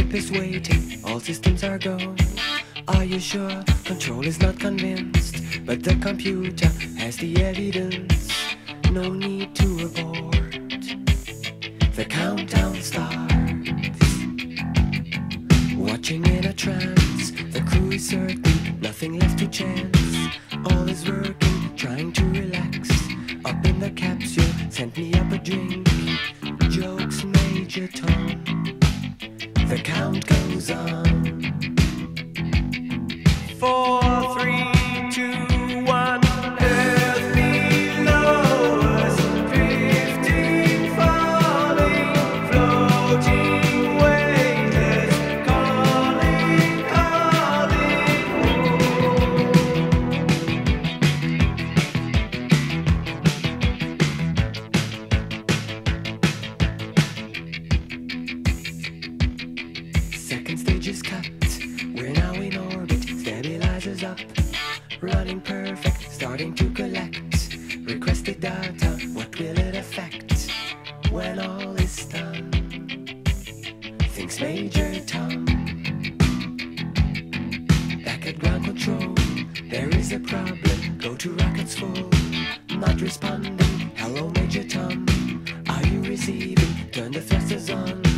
ship is waiting, all systems are go. Are you sure? Control is not convinced, but the computer has the evidence. No need to abort. The countdown starts. Watching in a trance, the crew is certain, nothing left to chance. All is working, trying to relax. Up in the capsule, sent me up a drink. Jokes, Major Tom. The count goes on. 4, 3, 2, 1. Earth below us, drifting, falling, floating, weightless, calling, calling. Second stage is cut. We're now in orbit. Stabilizers up, running perfect, starting to collect requested data. What will it affect when all is done? Thinks Major Tom. Back at ground control, there is a problem. Go to rockets full, not responding. Hello, Major Tom. Are you receiving? Turn the thrusters on.